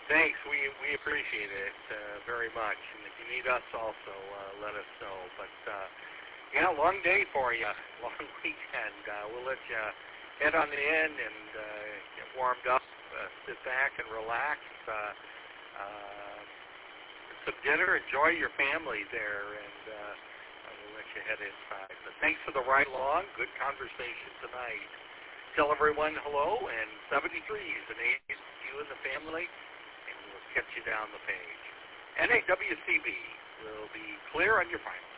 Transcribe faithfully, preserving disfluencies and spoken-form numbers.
Thanks. We we appreciate it uh, very much. And if you need us also, uh, let us know. But, uh, yeah, long day for you. Long weekend. Uh, we'll let you head on in and uh, get warmed up, uh, sit back and relax. Uh, uh, some dinner. Enjoy your family there. And uh, we'll let you head inside. But thanks for the ride along. Good conversation tonight. Tell everyone hello. And seventy-three is an age to you and the family. Get you down the page. N A W C B will be clear on your final.